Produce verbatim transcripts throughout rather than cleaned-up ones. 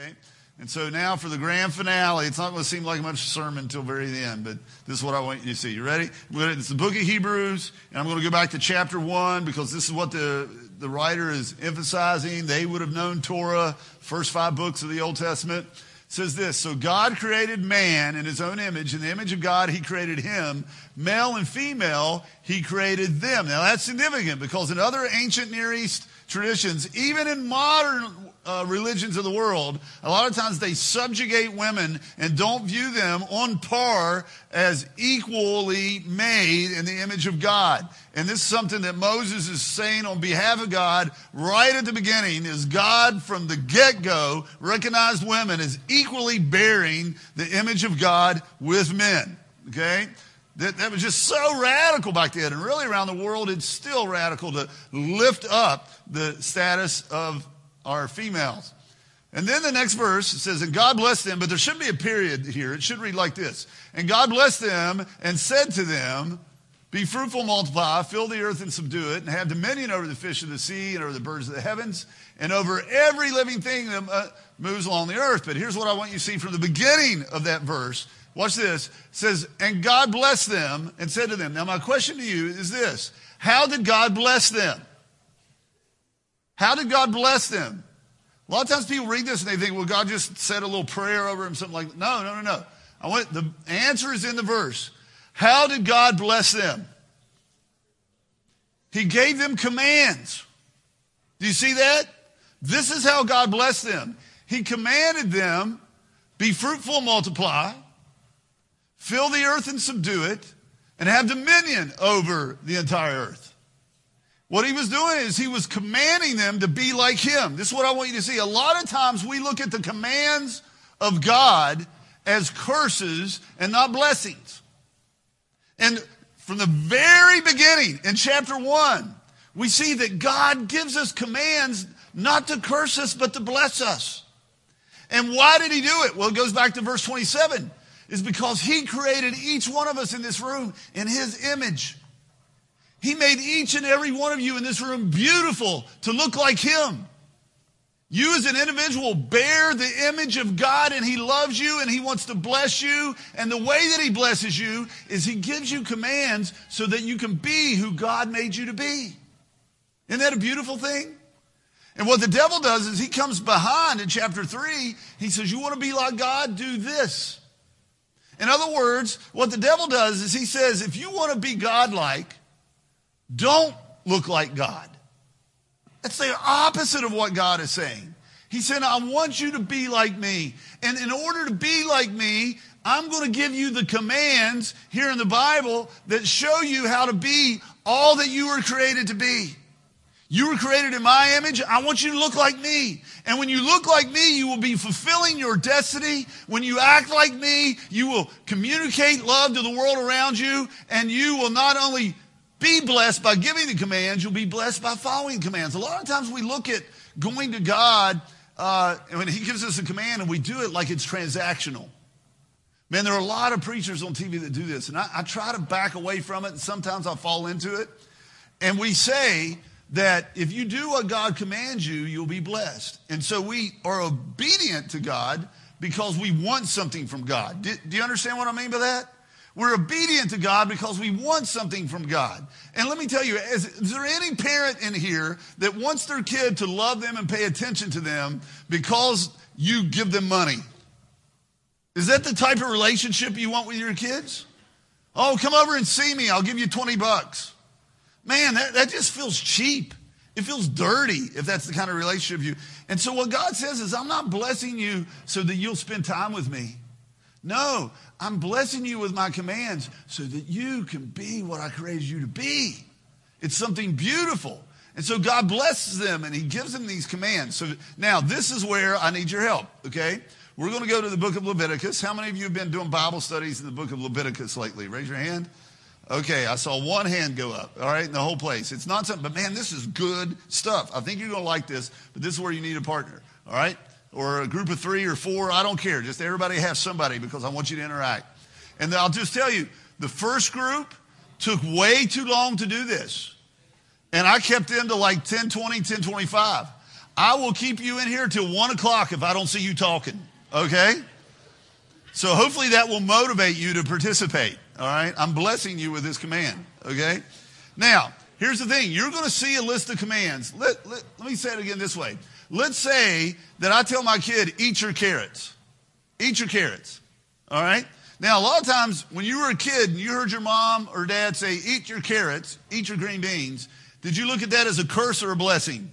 Okay? And so now for the grand finale, it's not going to seem like much sermon until very the end, but this is what I want you to see. You ready? It's the book of Hebrews, and I'm going to go back to chapter one because this is what the, the writer is emphasizing. They would have known Torah, first five books of the Old Testament. It says this, so God created man in his own image. In the image of God, he created him. Male and female, he created them. Now that's significant because in other ancient Near East traditions, even in modern uh, religions of the world, a lot of times they subjugate women and don't view them on par as equally made in the image of God. And this is something that Moses is saying on behalf of God right at the beginning, is God from the get-go recognized women as equally bearing the image of God with men. Okay? That, that was just so radical back then. And really around the world, it's still radical to lift up the status of our females. And then the next verse, it says, and God blessed them, but there should be a period here. It should read like this. And God blessed them and said to them, be fruitful, multiply, fill the earth and subdue it, and have dominion over the fish of the sea and over the birds of the heavens and over every living thing that uh, moves along the earth. But here's what I want you to see from the beginning of that verse. Watch this. It says, and God blessed them and said to them. Now my question to you is this. How did God bless them? How did God bless them? A lot of times people read this and they think, well, God just said a little prayer over them, something like that. No, no, no, no. I want, the answer is in the verse. How did God bless them? He gave them commands. Do you see that? This is how God blessed them. He commanded them, be fruitful, multiply, fill the earth and subdue it, and have dominion over the entire earth. What he was doing is he was commanding them to be like him. This is what I want you to see. A lot of times we look at the commands of God as curses and not blessings. And from the very beginning in chapter one, we see that God gives us commands not to curse us, but to bless us. And why did he do it? Well, it goes back to verse twenty-seven. It's because he created each one of us in this room in his image. He made each and every one of you in this room beautiful to look like him. You as an individual bear the image of God, and he loves you and he wants to bless you. And the way that he blesses you is he gives you commands so that you can be who God made you to be. Isn't that a beautiful thing? And what the devil does is he comes behind in chapter three. He says, you want to be like God? Do this. In other words, what the devil does is he says, if you want to be God-like, don't look like God. That's the opposite of what God is saying. He said, I want you to be like me. And in order to be like me, I'm going to give you the commands here in the Bible that show you how to be all that you were created to be. You were created in my image. I want you to look like me. And when you look like me, you will be fulfilling your destiny. When you act like me, you will communicate love to the world around you. And you will not only be blessed by giving the commands, you'll be blessed by following commands. A lot of times we look at going to God, uh, and when he gives us a command and we do it like it's transactional. Man, there are a lot of preachers on T V that do this. And I, I try to back away from it, and sometimes I fall into it. And we say that if you do what God commands you, you'll be blessed. And so we are obedient to God because we want something from God. Do, do you understand what I mean by that? We're obedient to God because we want something from God. And let me tell you, is, is there any parent in here that wants their kid to love them and pay attention to them because you give them money? Is that the type of relationship you want with your kids? Oh, come over and see me. I'll give you twenty bucks. Man, that, that just feels cheap. It feels dirty if that's the kind of relationship you... And so what God says is, I'm not blessing you so that you'll spend time with me. No, I'm blessing you with my commands so that you can be what I created you to be. It's something beautiful. And so God blesses them and he gives them these commands. So now this is where I need your help, okay? We're going to go to the book of Leviticus. How many of you have been doing Bible studies in the book of Leviticus lately? Raise your hand. Okay, I saw one hand go up, all right, in the whole place. It's not something, but man, this is good stuff. I think you're going to like this, but this is where you need a partner, all right? Or a group of three or four, I don't care. Just everybody have somebody because I want you to interact. And I'll just tell you, the first group took way too long to do this. And I kept them to like ten twenty, ten twenty-five. I will keep you in here till one o'clock if I don't see you talking, okay? So hopefully that will motivate you to participate, all right? I'm blessing you with this command, okay? Now, here's the thing. You're going to see a list of commands. Let, let, let me say it again this way. Let's say that I tell my kid, eat your carrots. Eat your carrots, all right? Now, a lot of times when you were a kid and you heard your mom or dad say, eat your carrots, eat your green beans, did you look at that as a curse or a blessing?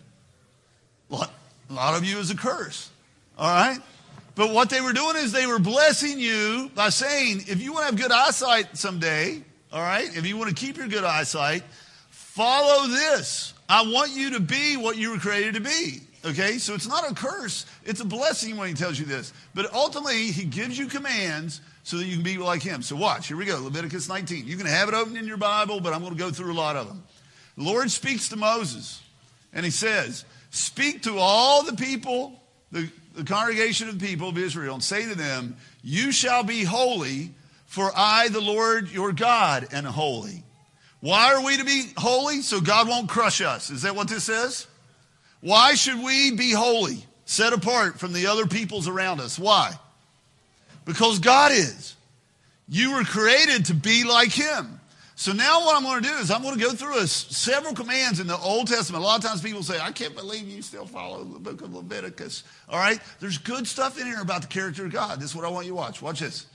A lot, a lot of you as a curse, all right? But what they were doing is they were blessing you by saying, if you want to have good eyesight someday, all right, if you want to keep your good eyesight, follow this. I want you to be what you were created to be. Okay, so it's not a curse. It's a blessing when he tells you this. But ultimately, he gives you commands so that you can be like him. So watch, here we go, Leviticus nineteen. You can have it open in your Bible, but I'm going to go through a lot of them. The Lord speaks to Moses, and he says, speak to all the people, the, the congregation of the people of Israel, and say to them, you shall be holy, for I, the Lord your God, am holy. Why are we to be holy? So God won't crush us. Is that what this says? Why should we be holy, set apart from the other peoples around us? Why? Because God is. You were created to be like him. So now what I'm going to do is I'm going to go through a, several commands in the Old Testament. A lot of times people say, I can't believe you still follow the book of Leviticus. All right? There's good stuff in here about the character of God. This is what I want you to watch. Watch this.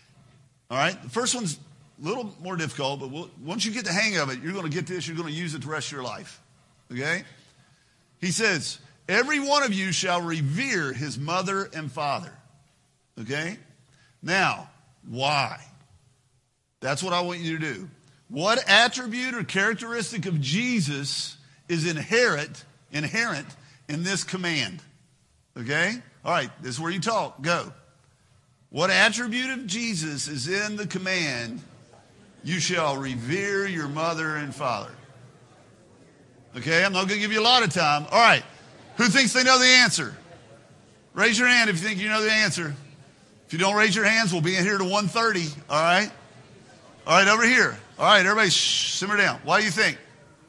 All right? The first one's a little more difficult, but we'll, once you get the hang of it, you're going to get this. You're going to use it the rest of your life. Okay? He says, every one of you shall revere his mother and father. Okay? Now, why? That's what I want you to do. What attribute or characteristic of Jesus is inherent, inherent in this command? Okay? All right, this is where you talk. Go. What attribute of Jesus is in the command, you shall revere your mother and father? Okay, I'm not going to give you a lot of time. All right, who thinks they know the answer? Raise your hand if you think you know the answer. If you don't raise your hands, we'll be in here to one thirty, all right? All right, over here. All right, everybody shh, simmer down. Why do you think?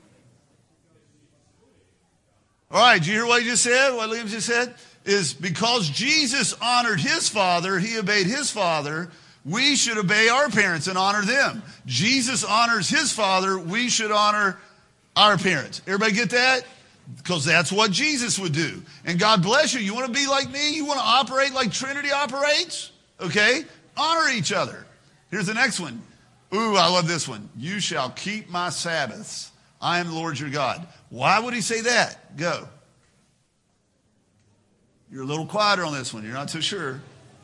All right, did you hear what he just said, what Liam just said? Is because Jesus honored his father, he obeyed his father, we should obey our parents and honor them. Jesus honors his father, we should honor our parents. Everybody get that? Because that's what Jesus would do. And God bless you. You want to be like me? You want to operate like Trinity operates? Okay? Honor each other. Here's the next one. Ooh, I love this one. You shall keep my Sabbaths. I am the Lord your God. Why would he say that? Go. You're a little quieter on this one. You're not so sure.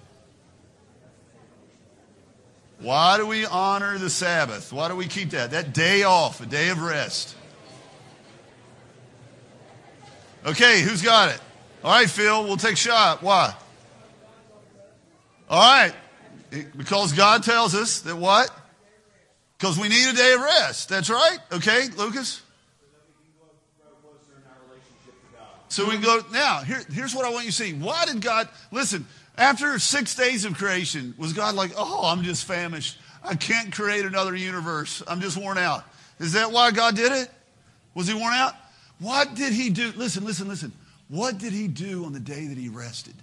Why do we honor the Sabbath? Why do we keep that? That day off, a day of rest. Okay, who's got it? All right, Phil, we'll take a shot. Why? All right. Because God tells us that what? Because we need a day of rest. That's right. Okay, Lucas? So we can go, now, here, here's what I want you to see. Why did God, listen, after six days of creation, was God like, oh, I'm just famished. I can't create another universe. I'm just worn out. Is that why God did it? Was he worn out? What did he do? Listen, listen, listen. What did he do on the day that he rested?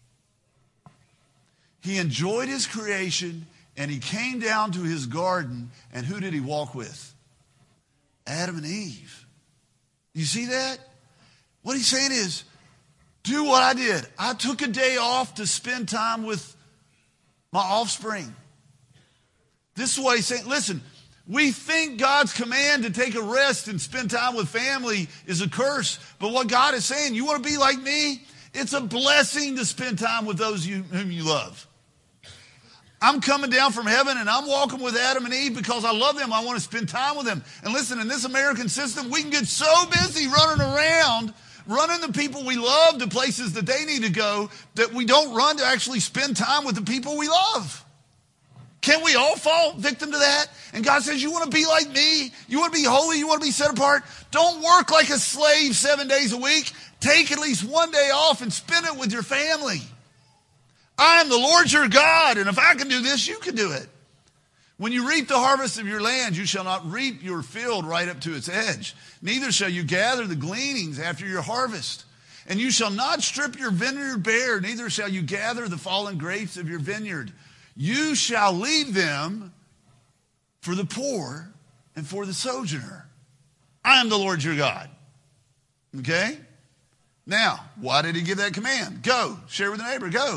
He enjoyed his creation, and he came down to his garden, and who did he walk with? Adam and Eve. You see that? What he's saying is, do what I did. I took a day off to spend time with my offspring. This is what he's saying. Listen, we think God's command to take a rest and spend time with family is a curse. But what God is saying, you want to be like me? It's a blessing to spend time with those you, whom you love. I'm coming down from heaven and I'm walking with Adam and Eve because I love them. I want to spend time with them. And listen, in this American system, we can get so busy running around, running the people we love to places that they need to go, that we don't run to actually spend time with the people we love. Can't we all fall victim to that? And God says, you want to be like me? You want to be holy? You want to be set apart? Don't work like a slave seven days a week. Take at least one day off and spend it with your family. I am the Lord your God, and if I can do this, you can do it. When you reap the harvest of your land, you shall not reap your field right up to its edge. Neither shall you gather the gleanings after your harvest. And you shall not strip your vineyard bare, neither shall you gather the fallen grapes of your vineyard. You shall leave them for the poor and for the sojourner. I am the Lord your God. Okay? Now, why did he give that command? Go. Share with a neighbor. Go.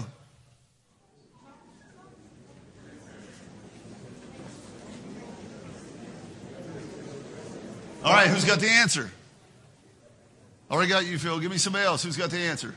All right, who's got the answer? Already got you, Phil. Give me somebody else. Who's got the answer?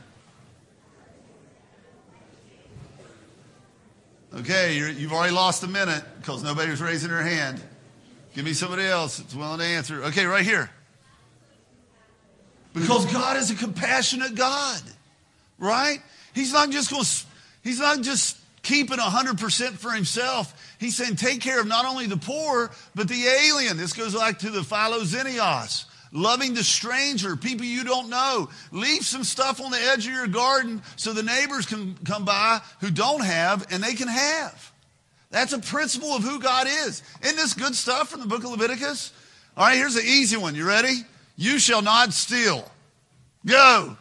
Okay, you're, you've already lost a minute because nobody was raising their hand. Give me somebody else that's willing to answer. Okay, right here. Because God is a compassionate God, right? He's not just going to, he's not just keeping one hundred percent for himself. He's saying take care of not only the poor, but the alien. This goes like to the philoxenios. Loving the stranger, people you don't know. Leave some stuff on the edge of your garden so the neighbors can come by who don't have and they can have. That's a principle of who God is. Isn't this good stuff from the book of Leviticus? All right, here's the easy one. You ready? You shall not steal. Go.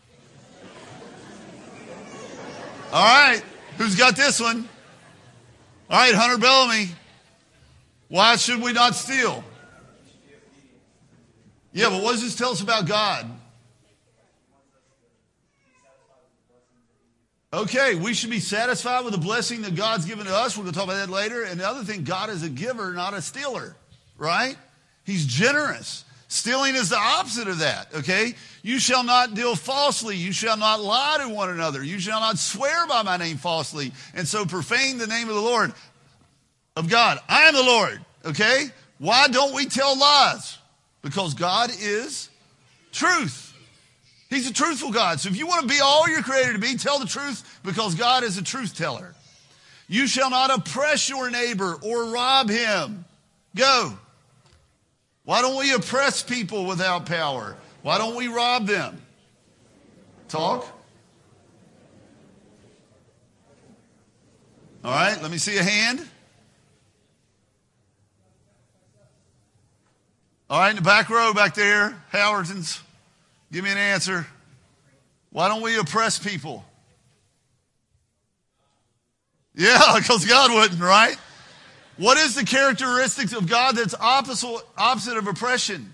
All right, who's got this one? All right, Hunter Bellamy. Why should we not steal? Yeah, but what does this tell us about God? Okay, we should be satisfied with the blessing that God's given to us. We're going to talk about that later. And the other thing, God is a giver, not a stealer, right? He's generous. Stealing is the opposite of that, okay? You shall not deal falsely. You shall not lie to one another. You shall not swear by my name falsely, and so profane the name of the Lord, of God. I am the Lord, okay? Why don't we tell lies? Because God is truth. He's a truthful God. So if you want to be all you're created to be, tell the truth because God is a truth teller. You shall not oppress your neighbor or rob him. Go. Why don't we oppress people without power? Why don't we rob them? Talk. All right, let me see a hand. All right, in the back row back there, Howardsons, give me an answer. Why don't we oppress people? Yeah, because God wouldn't, right? What is the characteristics of God that's opposite, opposite of oppression?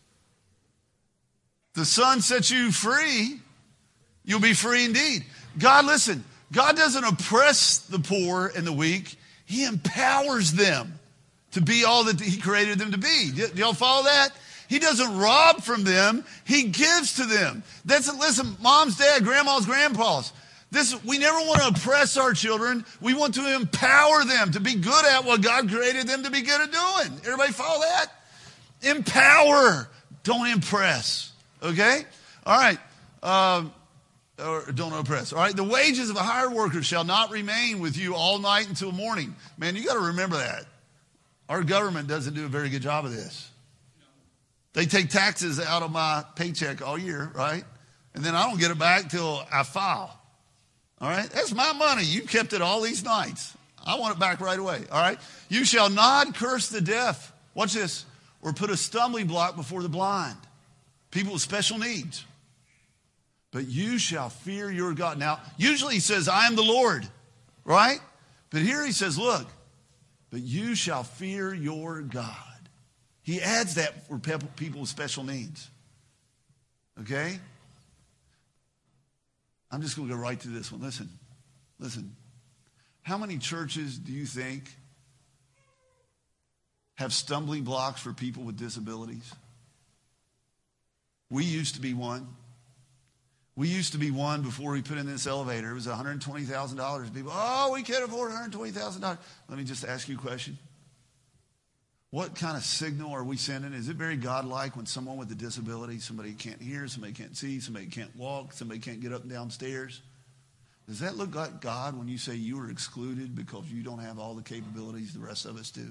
The Son sets you free, you'll be free indeed. God, listen, God doesn't oppress the poor and the weak. He empowers them to be all that he created them to be. Do y'all follow that? He doesn't rob from them. He gives to them. That's it. Listen, moms, dad, grandmas, grandpas. This, we never want to oppress our children. We want to empower them to be good at what God created them to be good at doing. Everybody follow that? Empower. Don't impress. Okay? All right. Um, or don't oppress. All right. The wages of a hired worker shall not remain with you all night until morning. Man, you got to remember that. Our government doesn't do a very good job of this. They take taxes out of my paycheck all year, right? And then I don't get it back till I file. All right? That's my money. You kept it all these nights. I want it back right away. All right? You shall not curse the deaf. Watch this. Or put a stumbling block before the blind. People with special needs. But you shall fear your God. Now, usually he says, I am the Lord. Right? But here he says, look. But you shall fear your God. He adds that for people with special needs. Okay? I'm just going to go right to this one. Listen. Listen. How many churches do you think have stumbling blocks for people with disabilities? We used to be one. We used to be one before we put in this elevator. It was one hundred twenty thousand dollars. People, oh, we can't afford one hundred twenty thousand dollars. Let me just ask you a question. What kind of signal are we sending? Is it very godlike when someone with a disability, somebody can't hear, somebody can't see, somebody can't walk, somebody can't get up and down stairs? Does that look like God when you say you are excluded because you don't have all the capabilities the rest of us do?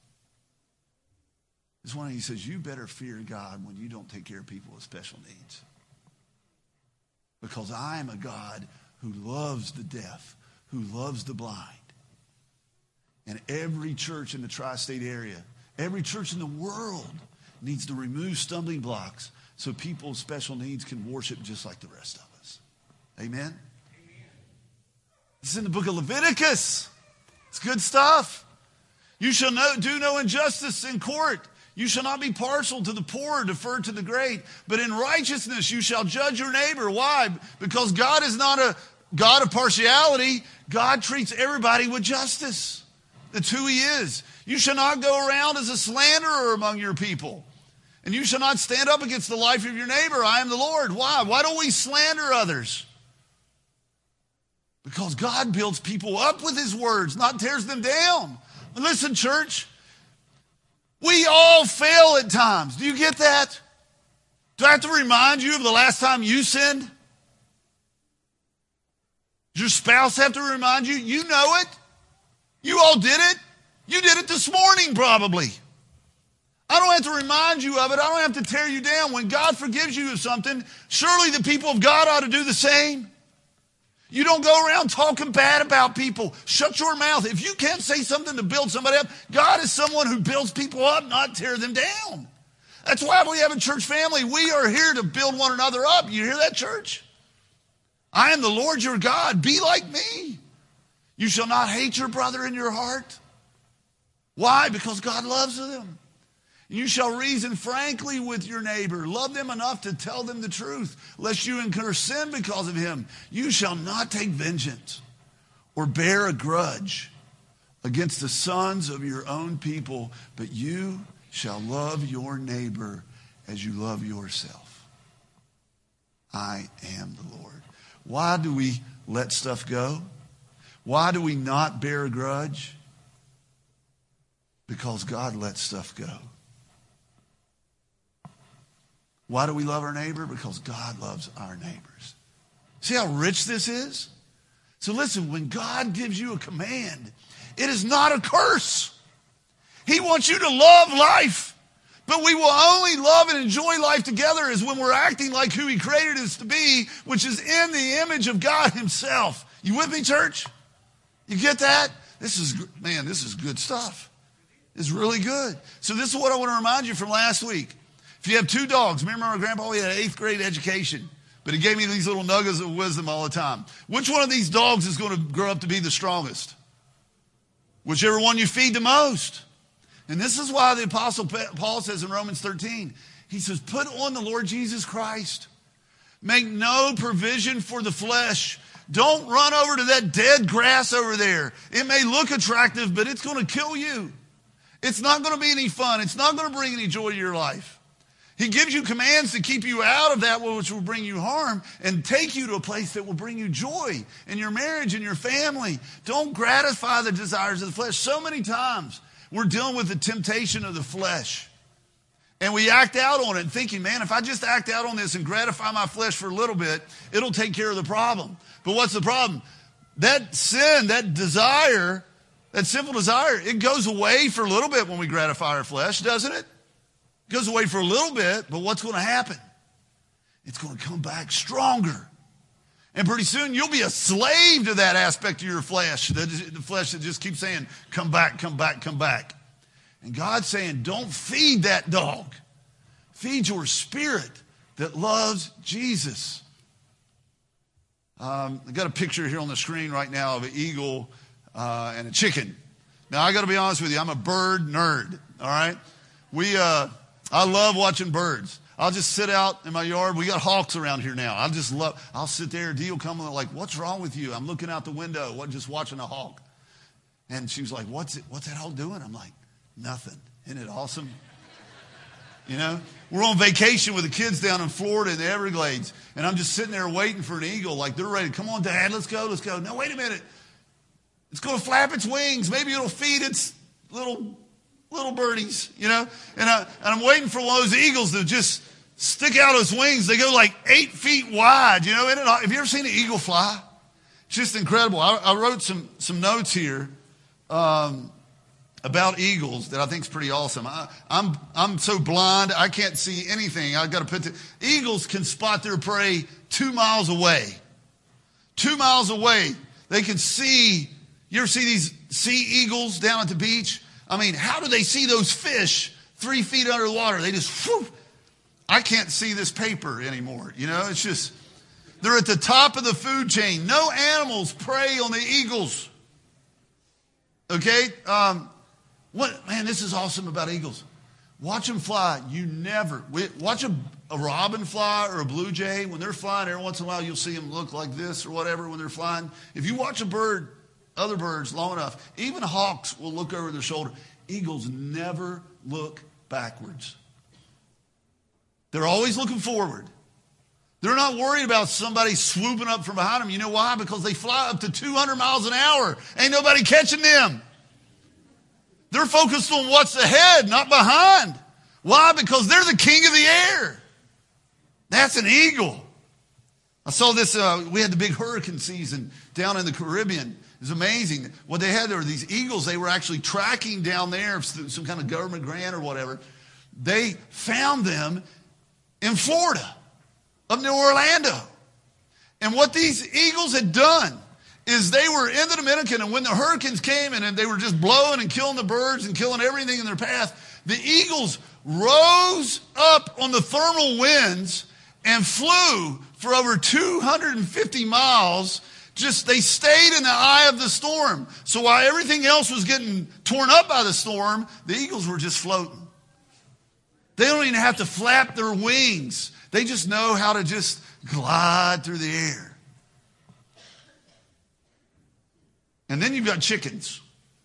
It's one he says, you better fear God when you don't take care of people with special needs. Because I am a God who loves the deaf, who loves the blind. And every church in the tri-state area, every church in the world needs to remove stumbling blocks so people with special needs can worship just like the rest of us. Amen? Amen. This is in the book of Leviticus. It's good stuff. You shall no, do no injustice in court. You shall not be partial to the poor or defer to the great. But in righteousness you shall judge your neighbor. Why? Because God is not a God of partiality. God treats everybody with justice. That's who he is. You shall not go around as a slanderer among your people. And you shall not stand up against the life of your neighbor. I am the Lord. Why? Why don't we slander others? Because God builds people up with his words, not tears them down. Listen, church, we all fail at times. Do you get that? Do I have to remind you of the last time you sinned? Does your spouse have to remind you? You know it. You all did it. You did it this morning probably. I don't have to remind you of it. I don't have to tear you down. When God forgives you of something, surely the people of God ought to do the same. You don't go around talking bad about people. Shut your mouth. If you can't say something to build somebody up, God is someone who builds people up, not tear them down. That's why we have a church family. We are here to build one another up. You hear that, church? I am the Lord your God. Be like me. You shall not hate your brother in your heart. Why? Because God loves them. You shall reason frankly with your neighbor. Love them enough to tell them the truth, lest you incur sin because of him. You shall not take vengeance or bear a grudge against the sons of your own people, but you shall love your neighbor as you love yourself. I am the Lord. Why do we let stuff go? Why do we not bear a grudge? Because God lets stuff go. Why do we love our neighbor? Because God loves our neighbors. See how rich this is? So listen, when God gives you a command, it is not a curse. He wants you to love life. But we will only love and enjoy life together is when we're acting like who he created us to be, which is in the image of God himself. You with me, church? You get that? This is, man, this is good stuff. It's really good. So this is what I want to remind you from last week. If you have two dogs, remember my grandpa, he had an eighth grade education, but he gave me these little nuggets of wisdom all the time. Which one of these dogs is going to grow up to be the strongest? Whichever one you feed the most. And this is why the Apostle Paul says in Romans thirteen, he says, put on the Lord Jesus Christ. Make no provision for the flesh. Don't run over to that dead grass over there. It may look attractive, but it's going to kill you. It's not going to be any fun. It's not going to bring any joy to your life. He gives you commands to keep you out of that which will bring you harm and take you to a place that will bring you joy in your marriage and your family. Don't gratify the desires of the flesh. So many times we're dealing with the temptation of the flesh. And we act out on it thinking, man, if I just act out on this and gratify my flesh for a little bit, it'll take care of the problem. But what's the problem? That sin, that desire, that sinful desire, it goes away for a little bit when we gratify our flesh, doesn't it? It goes away for a little bit, but what's going to happen? It's going to come back stronger. And pretty soon you'll be a slave to that aspect of your flesh, the, the flesh that just keeps saying, come back, come back, come back. And God's saying, don't feed that dog. Feed your spirit that loves Jesus. Um, I got a picture here on the screen right now of an eagle uh, and a chicken. Now, I got to be honest with you, I'm a bird nerd, all right? We, uh, I love watching birds. I'll just sit out in my yard. We got hawks around here now. I just love, I'll sit there, Dee will come and like, what's wrong with you? I'm looking out the window, what, just watching a hawk. And she was like, what's it, what's that hawk doing? I'm like, nothing. Isn't it awesome? You know, we're on vacation with the kids down in Florida in the Everglades, and I'm just sitting there waiting for an eagle. Like, they're ready. Come on, Dad, let's go, let's go. No, wait a minute. It's going to flap its wings. Maybe it'll feed its little little birdies, you know. And, I, and I'm waiting for one of those eagles to just stick out its wings. They go like eight feet wide, you know. Isn't it, have you ever seen an eagle fly? It's just incredible. I, I wrote some, some notes here. Um, about eagles that I think is pretty awesome. I, I'm I'm so blind I can't see anything. I've got to put the, eagles can spot their prey two miles away. Two miles away, they can see. You ever see these sea eagles down at the beach? I mean, how do they see those fish three feet under the water? They just, whew, I can't see this paper anymore. You know, it's just, they're at the top of the food chain. No animals prey on the eagles. Okay? Um, what, man, this is awesome about eagles. Watch them fly. You never, watch a, a robin fly or a blue jay. When they're flying, every once in a while you'll see them look like this or whatever when they're flying. If you watch a bird, other birds long enough, even hawks will look over their shoulder. Eagles never look backwards. They're always looking forward. They're not worried about somebody swooping up from behind them. You know why? Because they fly up to two hundred miles an hour. Ain't nobody catching them. They're focused on what's ahead, not behind. Why? Because they're the king of the air. That's an eagle. I saw this, uh, we had the big hurricane season down in the Caribbean. It was amazing. What they had, there were these eagles they were actually tracking down there, some kind of government grant or whatever. They found them in Florida, up near Orlando. And what these eagles had done is they were in the Dominican, and when the hurricanes came and they were just blowing and killing the birds and killing everything in their path, the eagles rose up on the thermal winds and flew for over two hundred fifty miles. Just, they stayed in the eye of the storm. So while everything else was getting torn up by the storm, the eagles were just floating. They don't even have to flap their wings. They just know how to just glide through the air. And then you've got chickens.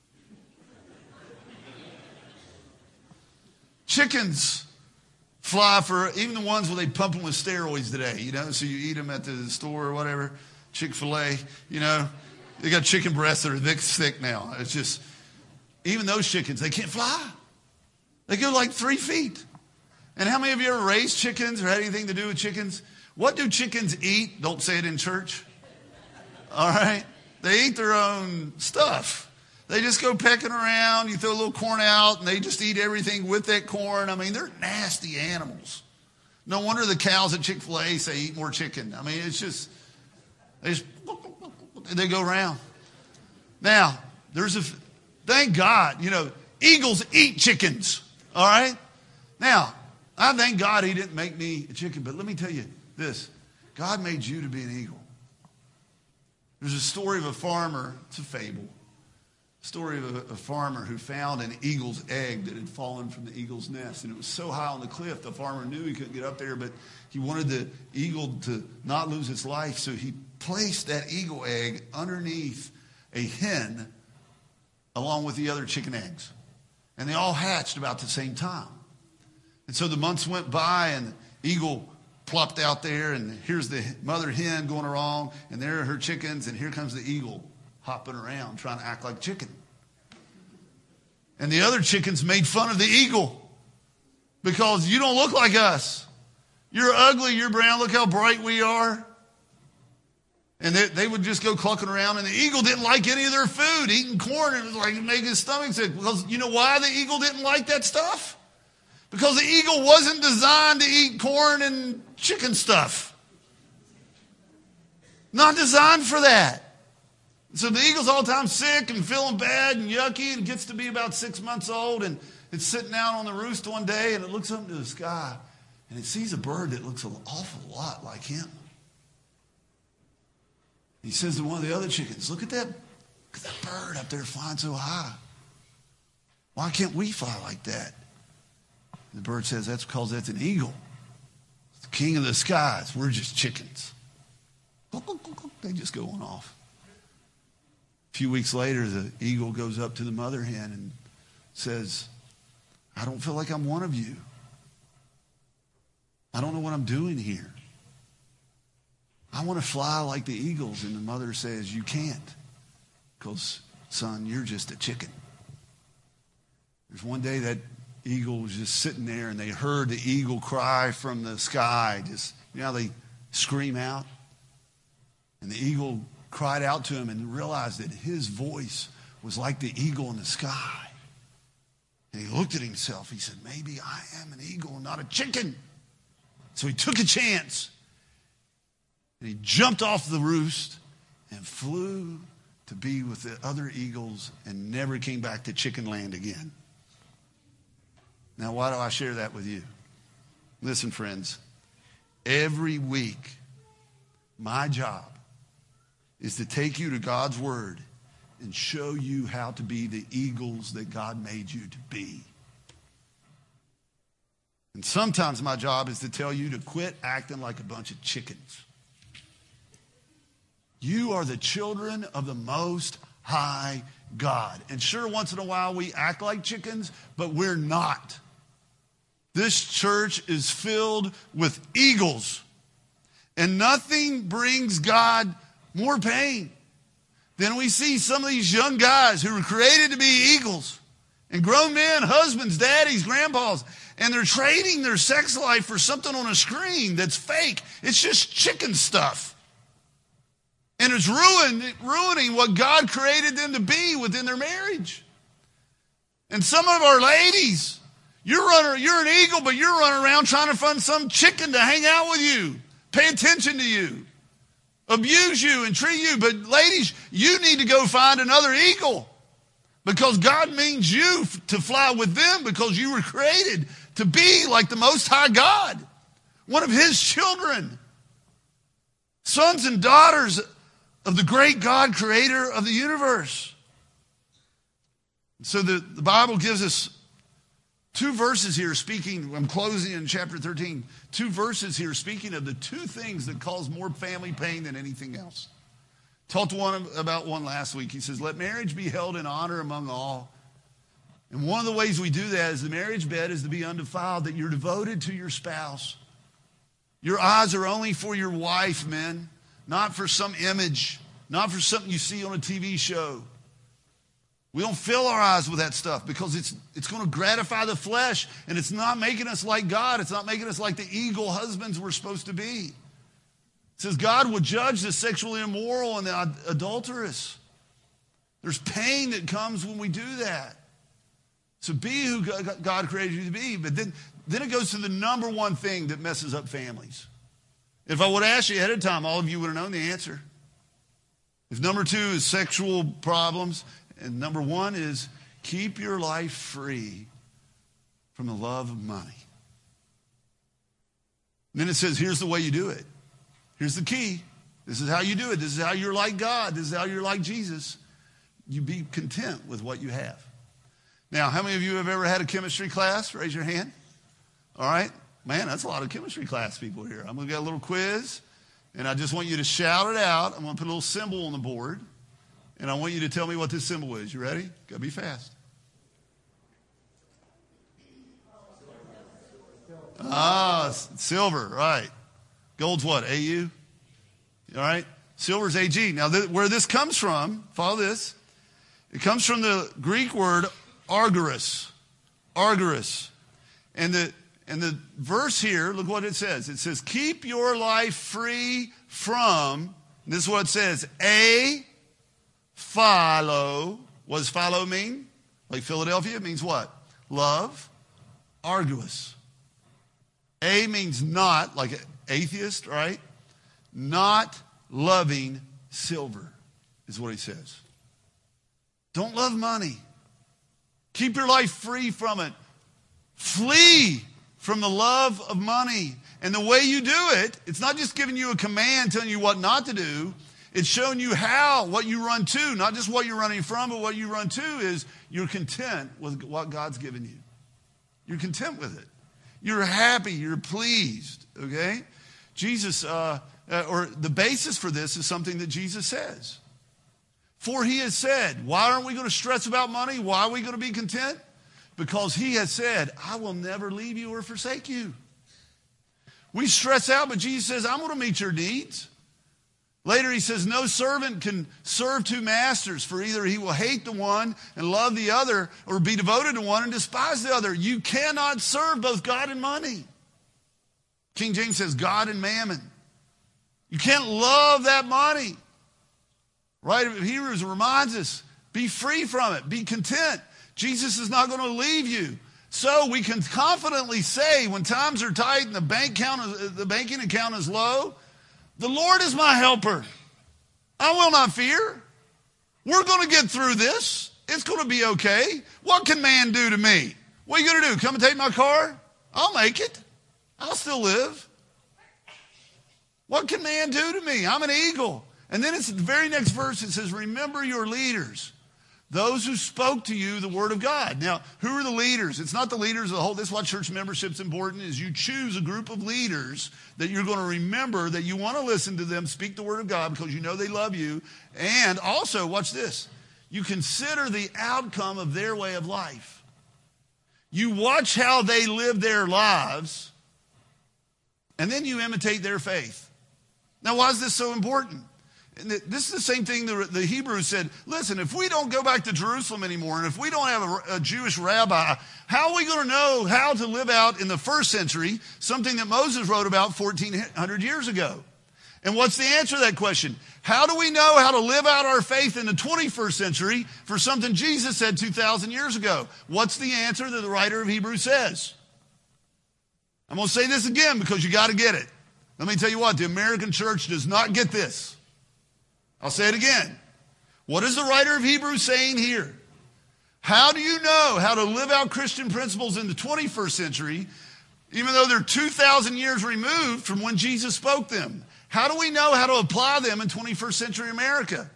Chickens fly for, even the ones where they pump them with steroids today, you know, so you eat them at the store or whatever, Chick-fil-A, you know, they got chicken breasts that are this thick now. It's just, even those chickens, they can't fly. They go like three feet. And how many of you ever raised chickens or had anything to do with chickens? What do chickens eat? Don't say it in church. All right? They eat their own stuff. They just go pecking around. You throw a little corn out, and they just eat everything with that corn. I mean, they're nasty animals. No wonder the cows at Chick-fil-A say eat more chicken. I mean, it's just, they just, they go around. Now, there's a, thank God, you know, eagles eat chickens. All right? Now, I thank God he didn't make me a chicken, but let me tell you this. God made you to be an eagle. There's a story of a farmer, it's a fable, a story of a, a farmer who found an eagle's egg that had fallen from the eagle's nest. And it was so high on the cliff, the farmer knew he couldn't get up there, but he wanted the eagle to not lose its life. So he placed that eagle egg underneath a hen along with the other chicken eggs. And they all hatched about the same time. And so the months went by, and the eagle plopped out there, and here's the mother hen going along, and there are her chickens, and here comes the eagle hopping around trying to act like chicken. And the other chickens made fun of the eagle because you don't look like us. You're ugly, you're brown, look how bright we are. And they, they would just go clucking around, and the eagle didn't like any of their food, eating corn, and it was like making his stomach sick. Because you know why the eagle didn't like that stuff? Because the eagle wasn't designed to eat corn and chicken stuff. Not designed for that. So the eagle's all the time sick and feeling bad and yucky, and gets to be about six months old, and it's sitting out on the roost one day, and it looks up into the sky, and it sees a bird that looks an awful lot like him. He says to one of the other chickens, look at that, look at that bird up there flying so high. Why can't we fly like that? The bird says, that's because that's an eagle. It's the king of the skies. We're just chickens. They just go on off. A few weeks later, the eagle goes up to the mother hen and says, I don't feel like I'm one of you. I don't know what I'm doing here. I want to fly like the eagles. And the mother says, you can't, because, son, you're just a chicken. There's one day that eagle was just sitting there, and they heard the eagle cry from the sky. Just, you know how they scream out? And the eagle cried out to him and realized that his voice was like the eagle in the sky. And he looked at himself. He said, maybe I am an eagle, not a chicken. So he took a chance. And he jumped off the roost and flew to be with the other eagles and never came back to chicken land again. Now, why do I share that with you? Listen, friends, every week, my job is to take you to God's word and show you how to be the eagles that God made you to be. And sometimes my job is to tell you to quit acting like a bunch of chickens. You are the children of the Most High God. And sure, once in a while we act like chickens, but we're not. This church is filled with eagles. And nothing brings God more pain than we see some of these young guys who were created to be eagles. And grown men, husbands, daddies, grandpas. And they're trading their sex life for something on a screen that's fake. It's just chicken stuff. And it's ruined, ruining what God created them to be within their marriage. And some of our ladies, you're, running, you're an eagle, but you're running around trying to find some chicken to hang out with you, pay attention to you, abuse you and treat you. But ladies, you need to go find another eagle, because God means you to fly with them, because you were created to be like the Most High God, one of his children, sons and daughters of the great God, creator of the universe. So the, the Bible gives us two verses here speaking, I'm closing in chapter thirteen, two verses here speaking of the two things that cause more family pain than anything else. Talked one about one last week. He says, let marriage be held in honor among all. And one of the ways we do that is the marriage bed is to be undefiled, that you're devoted to your spouse. Your eyes are only for your wife, men, not for some image, not for something you see on a T V show. We don't fill our eyes with that stuff because it's, it's going to gratify the flesh, and it's not making us like God. It's not making us like the eagle husbands we're supposed to be. It says God will judge the sexually immoral and the adulterous. There's pain that comes when we do that. So be who God created you to be. But then, then it goes to the number one thing that messes up families. If I would have asked you ahead of time, all of you would have known the answer. If number two is sexual problems, and number one is keep your life free from the love of money. And then it says, here's the way you do it. Here's the key. This is how you do it. This is how you're like God. This is how you're like Jesus. You be content with what you have. Now, how many of you have ever had a chemistry class? Raise your hand. All right. Man, that's a lot of chemistry class people here. I'm going to get a little quiz, and I just want you to shout it out. I'm going to put a little symbol on the board, and I want you to tell me what this symbol is. You ready? Got to be fast. Ah, silver, right. Gold's what? A U? All right. Silver's A G. Now, th- where this comes from, follow this. It comes from the Greek word argyros. Argyros. And the and the verse here, look what it says. It says, keep your life free from, this is what it says, a philo. What does philo mean? Like Philadelphia, it means what? Love. Argyros. A means not, like an atheist, right? Not loving silver is what he says. Don't love money. Keep your life free from it. Flee from the love of money. And the way you do it, it's not just giving you a command telling you what not to do. It's showing you how, what you run to, not just what you're running from, but what you run to is you're content with what God's given you. You're content with it. You're happy. You're pleased. Okay? Jesus, uh, uh, or the basis for this is something that Jesus says. For he has said, why aren't we going to stress about money? Why are we going to be content? Because he has said, I will never leave you or forsake you. We stress out, but Jesus says, I'm going to meet your needs. Later he says, no servant can serve two masters, for either he will hate the one and love the other, or be devoted to one and despise the other. You cannot serve both God and money. King James says God and mammon. You can't love that money. Right? Hebrews reminds us, be free from it. Be content. Jesus is not going to leave you. So we can confidently say when times are tight and the bank account is, the banking account is low, the Lord is my helper. I will not fear. We're going to get through this. It's going to be okay. What can man do to me? What are you going to do? Come and take my car? I'll make it. I'll still live. What can man do to me? I'm an eagle. And then it's the very next verse. It says, remember your leaders, those who spoke to you the word of God. Now, who are the leaders? It's not the leaders of the whole. This is why church membership's important, is you choose a group of leaders that you're going to remember, that you want to listen to them speak the word of God because you know they love you. And also, watch this, you consider the outcome of their way of life. You watch how they live their lives, and then you imitate their faith. Now, why is this so important? And this is the same thing the, the Hebrews said. Listen, if we don't go back to Jerusalem anymore, and if we don't have a, a Jewish rabbi, how are we going to know how to live out in the first century something that Moses wrote about fourteen hundred years ago? And what's the answer to that question? How do we know how to live out our faith in the twenty-first century for something Jesus said two thousand years ago? What's the answer that the writer of Hebrews says? I'm going to say this again because you got to get it. Let me tell you what, the American church does not get this. I'll say it again. What is the writer of Hebrews saying here? How do you know how to live out Christian principles in the twenty-first century, even though they're two thousand years removed from when Jesus spoke them? How do we know how to apply them in twenty-first century America?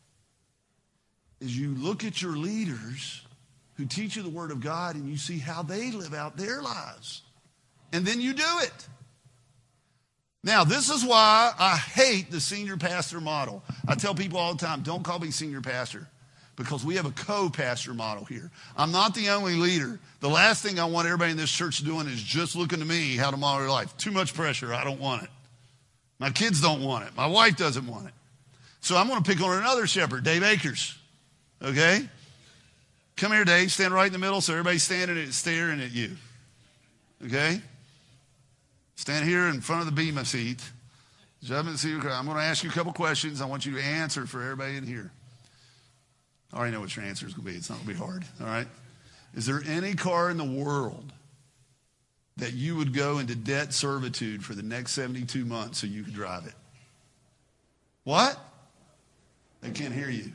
Is you look at your leaders who teach you the word of God and you see how they live out their lives. And then you do it. Now, this is why I hate the senior pastor model. I tell people all the time, don't call me senior pastor, because we have a co-pastor model here. I'm not the only leader. The last thing I want everybody in this church doing is just looking to me how to model their life. Too much pressure. I don't want it. My kids don't want it. My wife doesn't want it. So I'm going to pick on another shepherd, Dave Akers. Okay? Come here, Dave. Stand right in the middle so everybody's standing and staring at you. Okay? Stand here in front of the bema seat. I'm going to ask you a couple questions. I want you to answer for everybody in here. I already know what your answer is going to be. It's not going to be hard. All right? Is there any car in the world that you would go into debt servitude for the next seventy-two months so you could drive it? What? They can't hear you.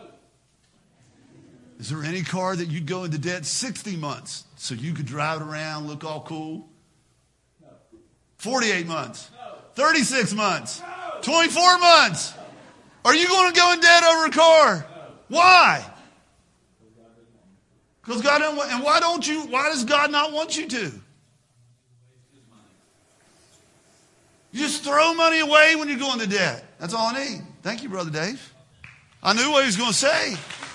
Is there any car that you'd go into debt sixty months so you could drive it around, look all cool? forty-eight months. thirty-six months. twenty-four months. Are you going to go in debt over a car? Why? Because God doesn't want, and why don't you, why does God not want you to? You just throw money away when you go into debt. That's all I need. Thank you, Brother Dave. I knew what he was going to say.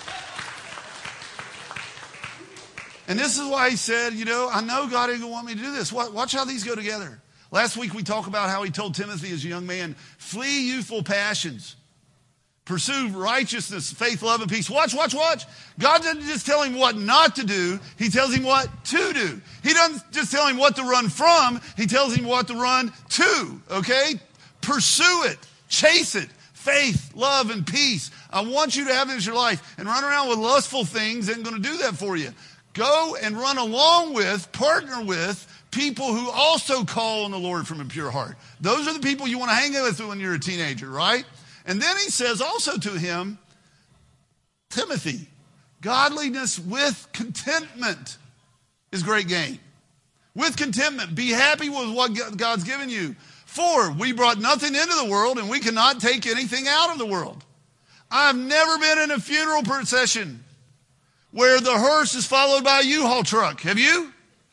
And this is why he said, you know, I know God ain't going to want me to do this. Watch how these go together. Last week we talked about how he told Timothy as a young man, flee youthful passions. Pursue righteousness, faith, love, and peace. Watch, watch, watch. God doesn't just tell him what not to do. He tells him what to do. He doesn't just tell him what to run from. He tells him what to run to, okay? Pursue it. Chase it. Faith, love, and peace. I want you to have this in your life. And run around with lustful things isn't going to do that for you. Go and run along with, partner with, people who also call on the Lord from a pure heart. Those are the people you want to hang with when you're a teenager, right? And then he says also to him, Timothy, godliness with contentment is great gain. With contentment, be happy with what God's given you. For we brought nothing into the world, and we cannot take anything out of the world. I've never been in a funeral procession where the hearse is followed by a U-Haul truck. Have you?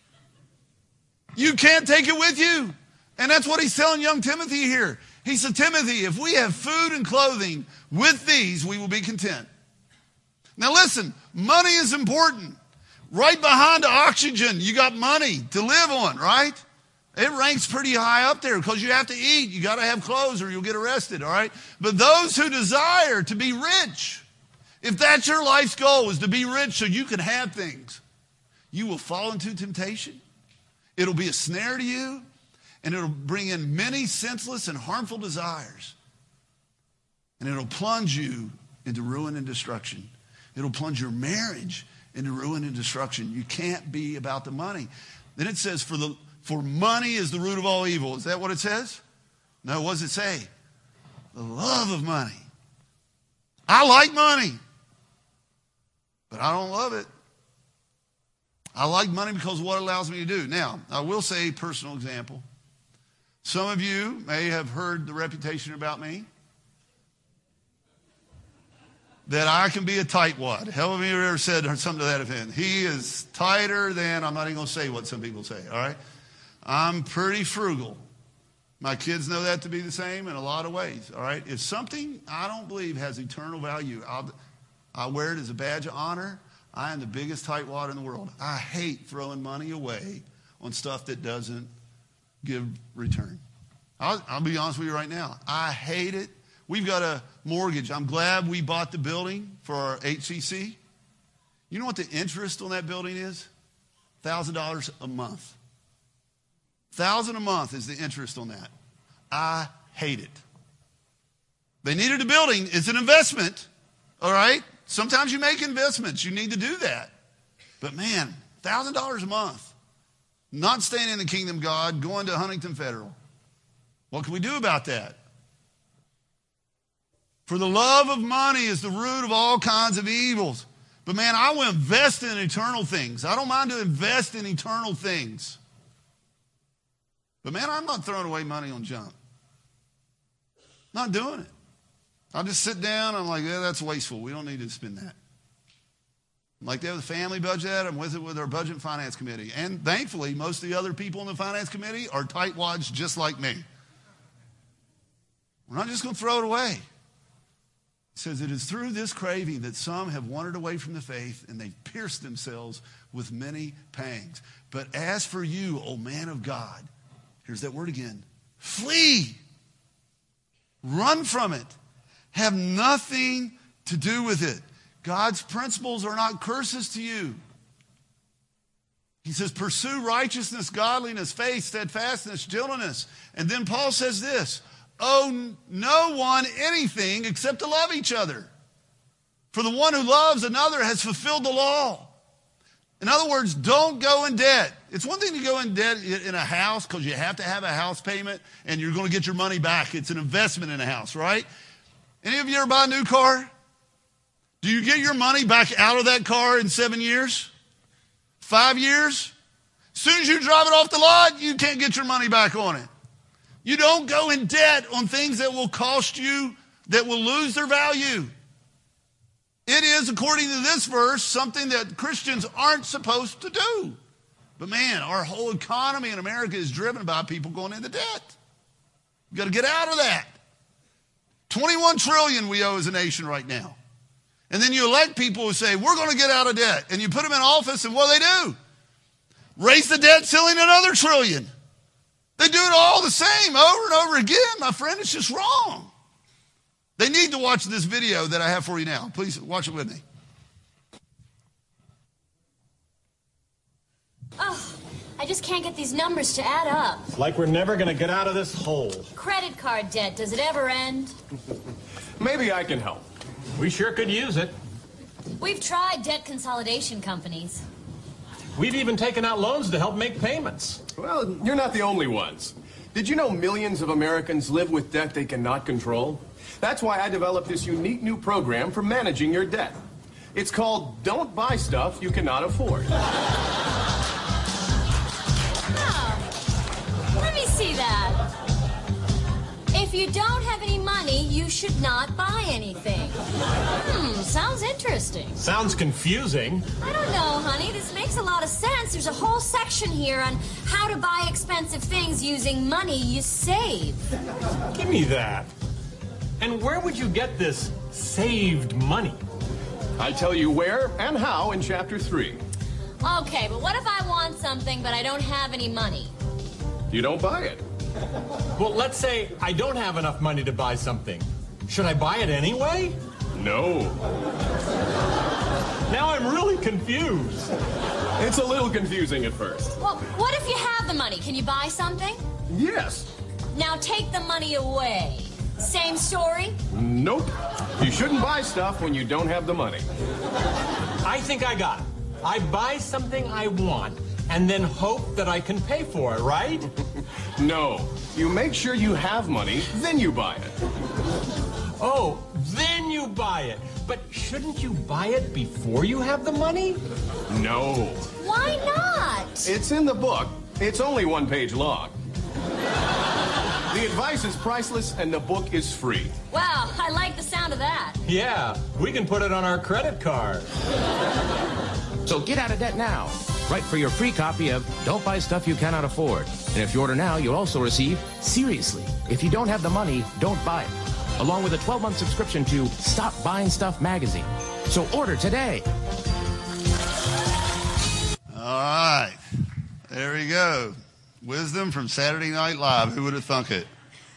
You can't take it with you. And that's what he's telling young Timothy here. He said, Timothy, if we have food and clothing, with these we will be content. Now listen, money is important. Right behind oxygen, you got money to live on, right? It ranks pretty high up there because you have to eat. You got to have clothes or you'll get arrested, all right? But those who desire to be rich, if that's your life's goal, is to be rich so you can have things, you will fall into temptation. It'll be a snare to you, and it'll bring in many senseless and harmful desires. And it'll plunge you into ruin and destruction. It'll plunge your marriage into ruin and destruction. You can't be about the money. Then it says, for the for money is the root of all evil. Is that what it says? No, what does it say? The love of money. I like money, but I don't love it. I like money because of what it allows me to do. Now, I will say a personal example. Some of you may have heard the reputation about me that I can be a tightwad. How many of you ever said something to that effect? He is tighter than, I'm not even going to say what some people say, all right? I'm pretty frugal. My kids know that to be the same in a lot of ways, all right? If something I don't believe has eternal value, I'll, I'll wear it as a badge of honor. I am the biggest tightwad in the world. I hate throwing money away on stuff that doesn't give return. I'll, I'll be honest with you right now. I hate it. We've got a mortgage. I'm glad we bought the building for our H C C. You know what the interest on that building is? one thousand dollars a month. one thousand dollars a month is the interest on that. I hate it. They needed a building. It's an investment, all right? Sometimes you make investments. You need to do that. But man, one thousand dollars a month, not staying in the kingdom of God, going to Huntington Federal. What can we do about that? For the love of money is the root of all kinds of evils. But man, I will invest in eternal things. I don't mind to invest in eternal things. But man, I'm not throwing away money on junk. Not doing it. I'll just sit down. I'm like, yeah, that's wasteful. We don't need to spend that. I'm like that with the family budget. I'm with it with our budget and finance committee. And thankfully, most of the other people in the finance committee are tightwads just like me. We're not just going to throw it away. It says it is through this craving that some have wandered away from the faith and they've pierced themselves with many pangs. But as for you, O man of God, here's that word again, flee. Run from it. Have nothing to do with it. God's principles are not curses to you. He says, pursue righteousness, godliness, faith, steadfastness, gentleness. And then Paul says this, owe no one anything except to love each other. For the one who loves another has fulfilled the law. In other words, don't go in debt. It's one thing to go in debt in a house because you have to have a house payment and you're going to get your money back. It's an investment in a house, right? Any of you ever buy a new car? Do you get your money back out of that car in seven years? Five years? As soon as you drive it off the lot, you can't get your money back on it. You don't go in debt on things that will cost you, that will lose their value. It is, according to this verse, something that Christians aren't supposed to do. But man, our whole economy in America is driven by people going into debt. You've got to get out of that. twenty-one trillion dollars we owe as a nation right now. And then you elect people who say, we're going to get out of debt. And you put them in office, and what do they do? Raise the debt ceiling another trillion. They do it all the same over and over again. My friend, it's just wrong. They need to watch this video that I have for you now. Please watch it with me. Oh, I just can't get these numbers to add up. It's like we're never going to get out of this hole. Credit card debt, does it ever end? Maybe I can help. We sure could use it. We've tried debt consolidation companies. We've even taken out loans to help make payments. Well, you're not the only ones. Did you know millions of Americans live with debt they cannot control? That's why I developed this unique new program for managing your debt. It's called Don't Buy Stuff You Cannot Afford. Oh, let me see that. If you don't have any money, you should not buy anything. Hmm, sounds interesting. Sounds confusing. I don't know, honey. This makes a lot of sense. There's a whole section here on how to buy expensive things using money you save. Give me that. And where would you get this saved money? I tell you where and how in chapter three. Okay, but what if I want something but I don't have any money? You don't buy it. Well, let's say I don't have enough money to buy something. Should I buy it anyway? No. Now I'm really confused. It's a little confusing at first. Well, what if you have the money? Can you buy something? Yes. Now take the money away. Same story? Nope. You shouldn't buy stuff when you don't have the money. I think I got it. I buy something I want and then hope that I can pay for it, right? No. You make sure you have money, then you buy it. Oh, then you buy it. But shouldn't you buy it before you have the money? No. Why not? It's in the book. It's only one page long. The advice is priceless and the book is free. Wow, I like the sound of that. Yeah, we can put it on our credit card. So get out of debt now. Write for your free copy of Don't Buy Stuff You Cannot Afford. And if you order now, you'll also receive Seriously, If You Don't Have the Money, Don't Buy It, along with a twelve-month subscription to Stop Buying Stuff magazine. So order today. All right. There we go. Wisdom from Saturday Night Live. Who would have thunk it?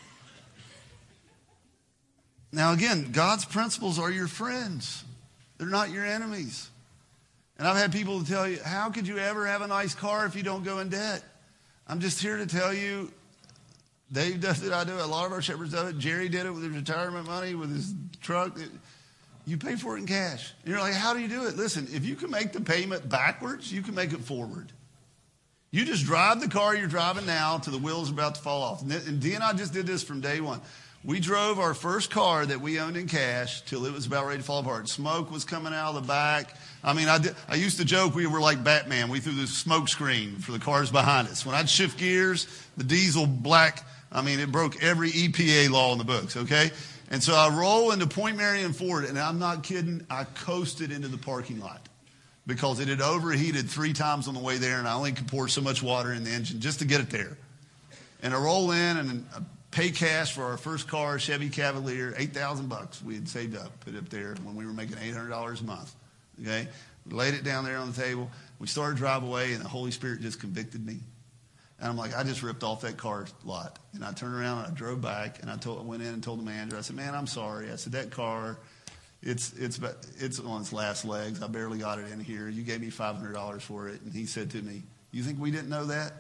Now, again, God's principles are your friends. They're not your enemies. And I've had people tell you, how could you ever have a nice car if you don't go in debt? I'm just here to tell you, Dave does it, I do it, a lot of our shepherds do it. Jerry did it with his retirement money, with his truck. You pay for it in cash. And you're like, how do you do it? Listen, if you can make the payment backwards, you can make it forward. You just drive the car you're driving now till the wheels are about to fall off. And Dee and I just did this from day one. We drove our first car that we owned in cash till it was about ready to fall apart. Smoke was coming out of the back. I mean, I, did, I used to joke we were like Batman. We threw the smoke screen for the cars behind us. When I'd shift gears, the diesel black, I mean, it broke every E P A law in the books, okay? And so I roll into Point Marion Ford, and I'm not kidding, I coasted into the parking lot because it had overheated three times on the way there, and I only could pour so much water in the engine just to get it there. And I roll in and I pay cash for our first car, Chevy Cavalier, eight thousand bucks we had saved up, put it up there when we were making eight hundred dollars a month. Okay? We laid it down there on the table. We started to drive away, and the Holy Spirit just convicted me. And I'm like, I just ripped off that car lot. And I turned around and I drove back, and I told, I went in and told the manager, I said, man, I'm sorry. I said, that car, it's it's it's on its last legs. I barely got it in here. You gave me five hundred dollars for it. And he said to me, you think we didn't know that?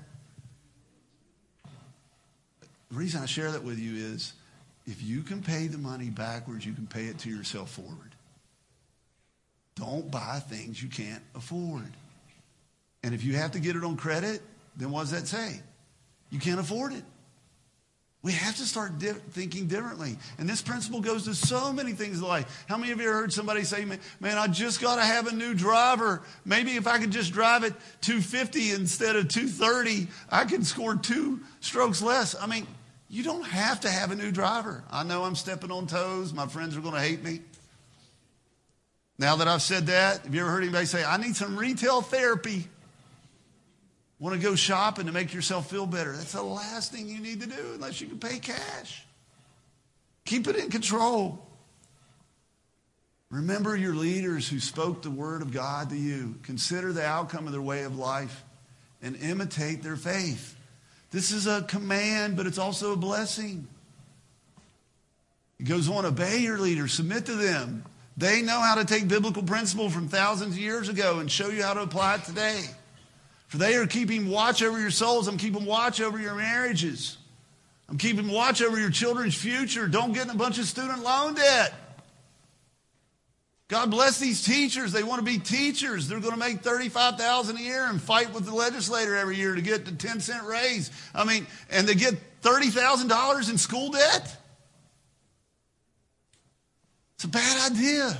The reason I share that with you is if you can pay the money backwards, you can pay it to yourself forward. Don't buy things you can't afford. And if you have to get it on credit, then what does that say? You can't afford it. We have to start di- thinking differently. And this principle goes to so many things in life. How many of you ever heard somebody say, man, I just got to have a new driver. Maybe if I could just drive it two fifty instead of two thirty, I could score two strokes less. I mean, you don't have to have a new driver. I know I'm stepping on toes. My friends are going to hate me. Now that I've said that, have you ever heard anybody say, I need some retail therapy? Want to go shopping to make yourself feel better? That's the last thing you need to do unless you can pay cash. Keep it in control. Remember your leaders who spoke the word of God to you. Consider the outcome of their way of life and imitate their faith. This is a command, but it's also a blessing. It goes on, obey your leaders, submit to them. They know how to take biblical principle from thousands of years ago and show you how to apply it today. For they are keeping watch over your souls. I'm keeping watch over your marriages. I'm keeping watch over your children's future. Don't get in a bunch of student loan debt. God bless these teachers. They want to be teachers. They're going to make thirty-five thousand dollars a year and fight with the legislator every year to get the ten cent raise. I mean, and they get thirty thousand dollars in school debt? It's a bad idea.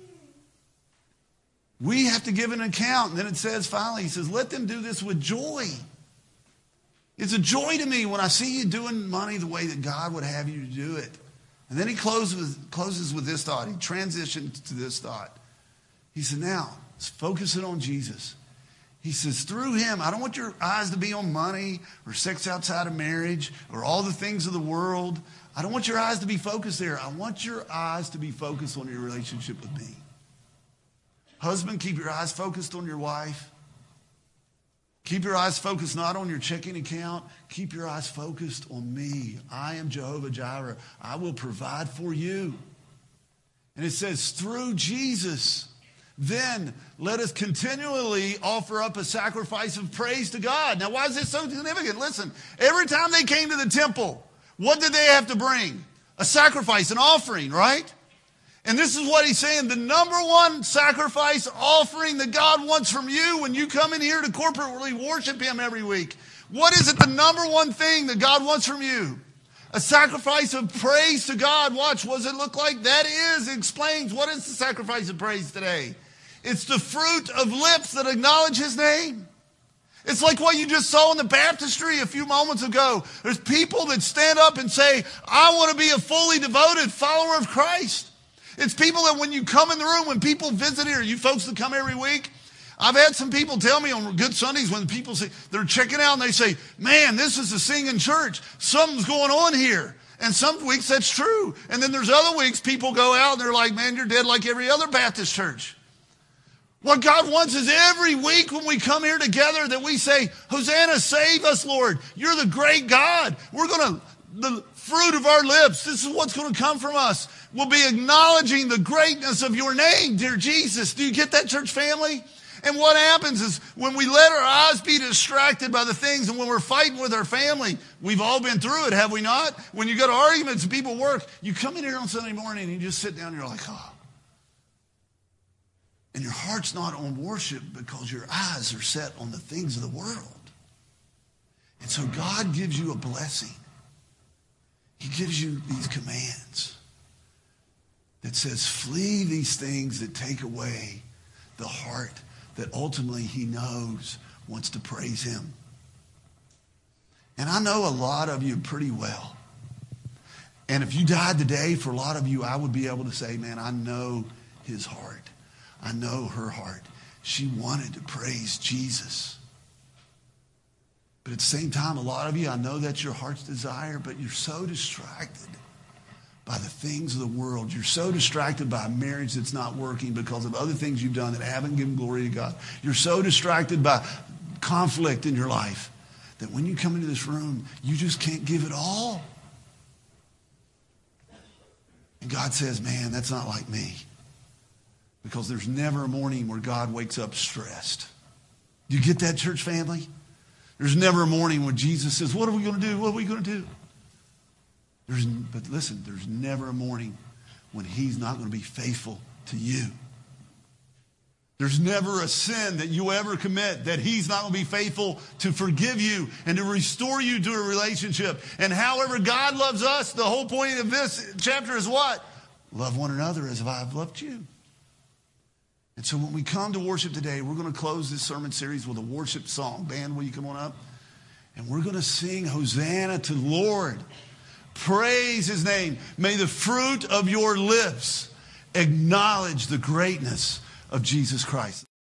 We have to give an account. And then it says, finally, he says, let them do this with joy. It's a joy to me when I see you doing money the way that God would have you to do it. And then he closes with, closes with this thought. He transitions to this thought. He said, now, let's focus it on Jesus. He says, through him, I don't want your eyes to be on money or sex outside of marriage or all the things of the world. I don't want your eyes to be focused there. I want your eyes to be focused on your relationship with me. Husband, keep your eyes focused on your wife. Keep your eyes focused not on your checking account. Keep your eyes focused on me. I am Jehovah Jireh. I will provide for you. And it says, through Jesus, then let us continually offer up a sacrifice of praise to God. Now, why is this so significant? Listen, every time they came to the temple, what did they have to bring? A sacrifice, an offering, right? And this is what he's saying. The number one sacrifice offering that God wants from you when you come in here to corporately worship him every week. What is it, the number one thing that God wants from you? A sacrifice of praise to God. Watch, what does it look like? That is, it explains, what is the sacrifice of praise today? It's the fruit of lips that acknowledge his name. It's like what you just saw in the baptistry a few moments ago. There's people that stand up and say, I want to be a fully devoted follower of Christ. It's people that when you come in the room, when people visit here, you folks that come every week, I've had some people tell me on Good Sundays when people say, they're checking out and they say, man, this is a singing church. Something's going on here. And some weeks that's true. And then there's other weeks people go out and they're like, man, you're dead like every other Baptist church. What God wants is every week when we come here together that we say, Hosanna, save us, Lord. You're the great God. We're going to, the fruit of our lips, this is what's going to come from us. We'll be acknowledging the greatness of your name, dear Jesus. Do you get that, church family? And what happens is when we let our eyes be distracted by the things and when we're fighting with our family, we've all been through it, have we not? When you go to arguments and people work, you come in here on Sunday morning and you just sit down and you're like, oh. And your heart's not on worship because your eyes are set on the things of the world. And so God gives you a blessing. He gives you these commands that says, flee these things that take away the heart that ultimately he knows wants to praise him. And I know a lot of you pretty well. And if you died today, for a lot of you, I would be able to say, man, I know his heart. I know her heart. She wanted to praise Jesus. But at the same time, a lot of you, I know that's your heart's desire, but you're so distracted by the things of the world. You're so distracted by a marriage that's not working because of other things you've done that haven't given glory to God. You're so distracted by conflict in your life that when you come into this room, you just can't give it all. And God says, man, that's not like me. Because there's never a morning where God wakes up stressed. Do you get that, church family? There's never a morning when Jesus says, what are we going to do? What are we going to do? There's, but listen, there's never a morning when he's not going to be faithful to you. There's never a sin that you ever commit that he's not going to be faithful to forgive you and to restore you to a relationship. And however God loves us, the whole point of this chapter is what? Love one another as I've loved you. And so when we come to worship today, we're going to close this sermon series with a worship song. Band, will you come on up? And we're going to sing Hosanna to the Lord. Praise his name. May the fruit of your lips acknowledge the greatness of Jesus Christ.